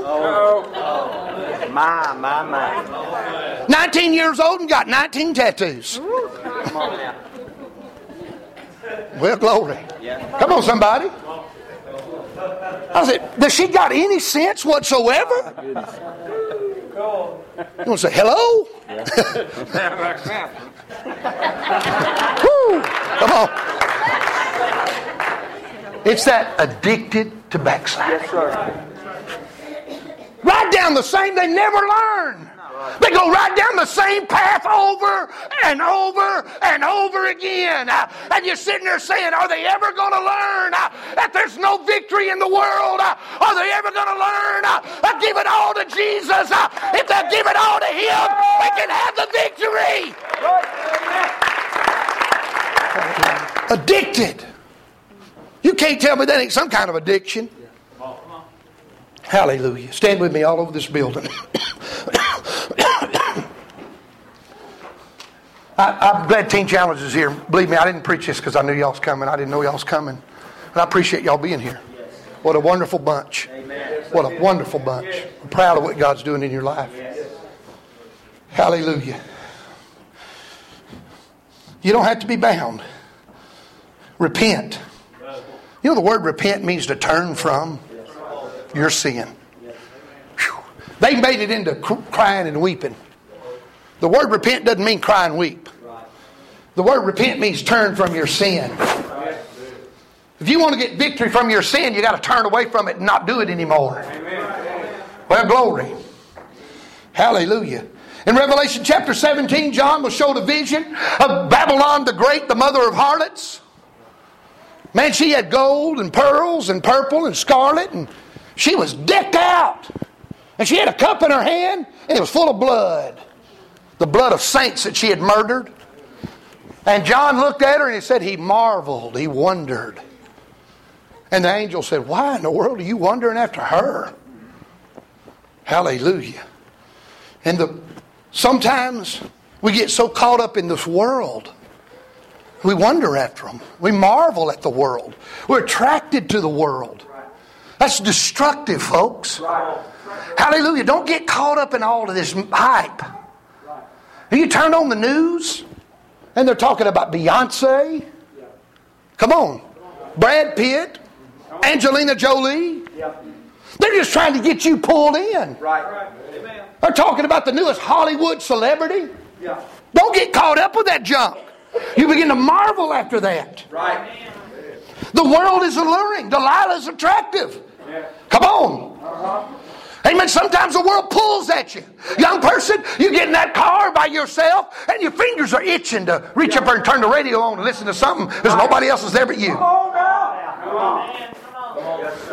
S2: My, my, my.
S1: nineteen years old and got nineteen tattoos.
S2: Come on now.
S1: Well, glory.
S2: Yeah.
S1: Come on, somebody. I said, does she got any sense whatsoever? You want to say hello? Woo. Come on. It's that addicted to backsliding.
S2: Yes, sir.
S1: Right down the same, they never learn. They go right down the same path over and over and over again. Uh, and you're sitting there saying, are they ever going to learn uh, that there's no victory in the world? Uh, are they ever going to learn uh, uh, give it all to Jesus? Uh, if they give it all to Him, they can have the victory. Addicted. You can't tell me that ain't some kind of addiction. Hallelujah. Stand with me all over this building. I, I'm glad Teen Challenge is here. Believe me, I didn't preach this because I knew y'all was coming. I didn't know y'all was coming. And I appreciate y'all being here. What a wonderful bunch. What a wonderful bunch. I'm proud of what God's doing in your life. Hallelujah. You don't have to be bound. Repent. You know the word repent means to turn from your sin. Whew. They made it into crying and weeping. The word repent doesn't mean cry and weep. The word repent means turn from your sin. If you want to get victory from your sin, you got to turn away from it and not do it anymore. Well, glory. Hallelujah. In Revelation chapter seventeen, John was showed a vision of Babylon the Great, the mother of harlots. Man, she had gold and pearls and purple and scarlet, and she was decked out. And she had a cup in her hand, and it was full of blood. The blood of saints that she had murdered. And John looked at her and he said he marveled, he wondered. And the angel said, why in the world are you wondering after her? Hallelujah. And the sometimes we get so caught up in this world. We wonder after them. We marvel at the world. We're attracted to the world. That's destructive, folks. Hallelujah. Don't get caught up in all of this hype. You turn on the news and they're talking about Beyonce. Come on. Brad Pitt. Angelina Jolie. They're just trying to get you pulled in. They're talking about the newest Hollywood celebrity. Don't get caught up with that junk. You begin to marvel after that.
S5: Right.
S1: The world is alluring. Delilah's attractive. Come on. Amen. Sometimes the world pulls at you. Young person, you get in that car by yourself and your fingers are itching to reach up there and turn the radio on and listen to something because nobody else is there but you.
S5: Come on now. Come on.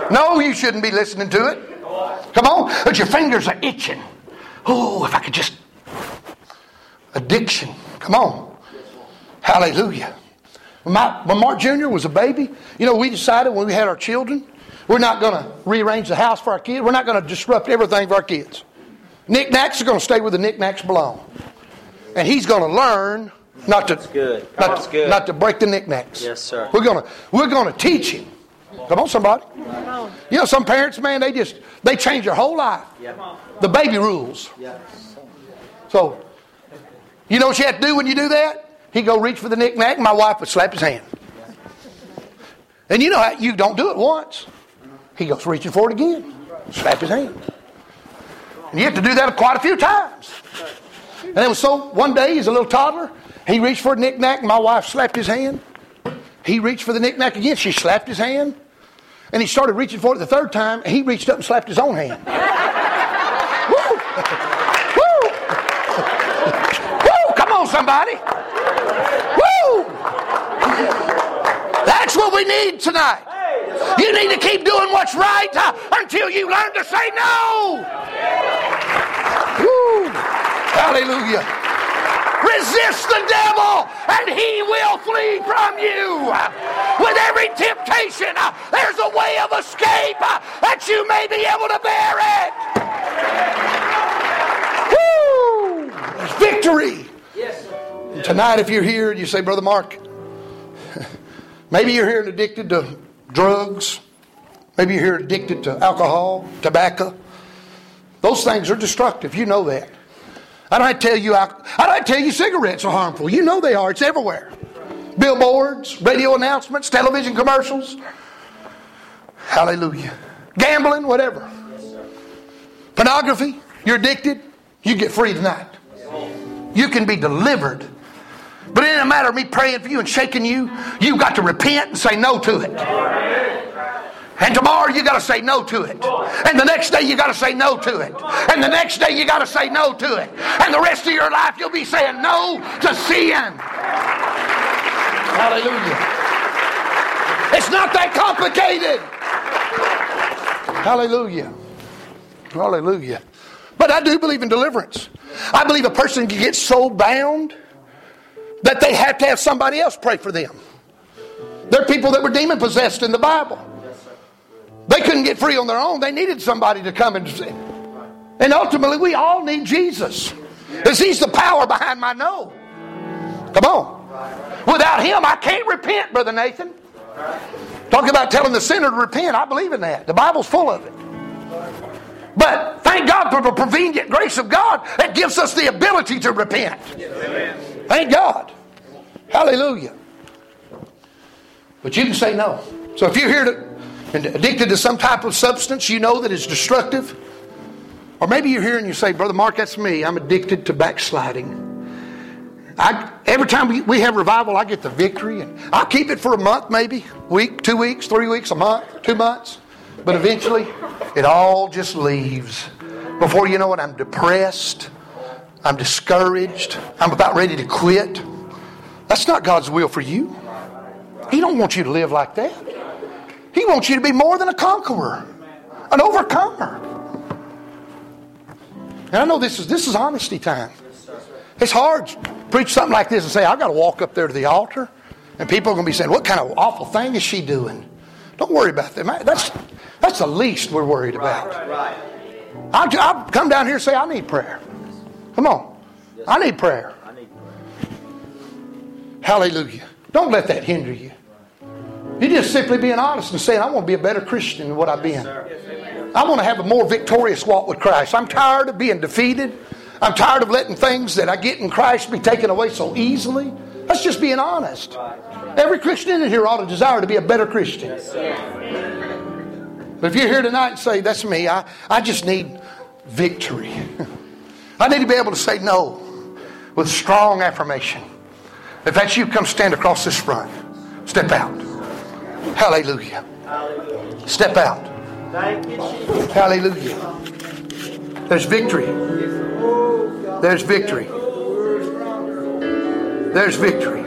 S1: No, you shouldn't be listening to it. Come on. But your fingers are itching. Oh, if I could just... Addiction. Come on. Hallelujah. When, my, when Mark Junior was a baby, you know, we decided when we had our children, we're not going to rearrange the house for our kids. We're not going to disrupt everything for our kids. Knickknacks are going to stay where the knickknacks belong. And he's going to learn not to,
S3: good.
S1: not,
S3: That's
S1: to
S3: good.
S1: not to break the knickknacks.
S3: Yes, sir.
S1: We're going to we're going to teach him. Come on, somebody. You know, some parents, man, they just they change their whole life.
S3: Yeah.
S1: The baby rules.
S3: Yeah.
S1: So, you know what you have to do when you do that? He'd go reach for the knick-knack, and my wife would slap his hand. And you know how you don't do it once. He goes reaching for it again. Slap his hand. And you have to do that quite a few times. And it was so, one day he's a little toddler. He reached for a knick-knack, and my wife slapped his hand. He reached for the knick-knack again. She slapped his hand. And he started reaching for it the third time, and he reached up and slapped his own hand. Woo! Woo! Woo! Come on, somebody. Woo! That's what we need tonight. You need to keep doing what's right uh, until you learn to say no. Woo! Hallelujah. Resist the devil and he will flee from you. With every temptation, uh, there's a way of escape uh, that you may be able to bear it. Woo! There's victory.
S3: Yes.
S1: And tonight, if you're here and you say, Brother Mark, maybe you're here and addicted to drugs. Maybe you're here addicted to alcohol, tobacco. Those things are destructive. You know that. I don't have to tell you, I don't have to tell you cigarettes are harmful. You know they are. It's everywhere. Billboards, radio announcements, television commercials. Hallelujah. Gambling, whatever. Pornography, you're addicted, you get free tonight. You can be delivered. But it isn't a matter of me praying for you and shaking you. You've got to repent and say no to it. And tomorrow you got to say no to it. And the next day you got to say no to it. And the next day you got to say no to it. And the rest of your life you'll be saying no to sin. Hallelujah. It's not that complicated. Hallelujah. Hallelujah. But I do believe in deliverance. I believe a person can get so bound that they have to have somebody else pray for them. There are people that were demon possessed in the Bible. They couldn't get free on their own. They needed somebody to come and see. And ultimately, we all need Jesus. Because He's the power behind my no. Come on. Without Him, I can't repent, Brother Nathan. Talk about telling the sinner to repent. I believe in that. The Bible's full of it. But thank God for the prevenient grace of God that gives us the ability to repent. Thank God. Hallelujah. But you can say no. So if you're here to and addicted to some type of substance you know that is destructive, or maybe you're here and you say, Brother Mark, that's me. I'm addicted to backsliding. I, every time we, we have revival, I get the victory, and I'll keep it for a month, maybe week, two weeks, three weeks, a month, two months, but eventually it all just leaves. Before you know it, I'm depressed, I'm discouraged, I'm about ready to quit. That's not God's will for you. He don't want you to live like that. He wants you to be more than a conqueror, an overcomer. And I know this is this is honesty time. It's hard to preach something like this and say, I've got to walk up there to the altar, and people are going to be saying, what kind of awful thing is she doing? Don't worry about that. That's, that's the least we're worried about. I'll, I'll come down here and say, I need prayer. Come on. I need prayer. Hallelujah. Don't let that hinder you. You're just simply being honest and saying, I want to be a better Christian than what I've been. I want to have a more victorious walk with Christ. I'm tired of being defeated. I'm tired of letting things that I get in Christ be taken away so easily. That's just being honest. Every Christian in here ought to desire to be a better Christian. But if you're here tonight and say, that's me, I, I just need victory. I need to be able to say no with strong affirmation. If that's you, come stand across this front. Step out. Hallelujah. Step out. Hallelujah. There's victory. There's victory. There's victory.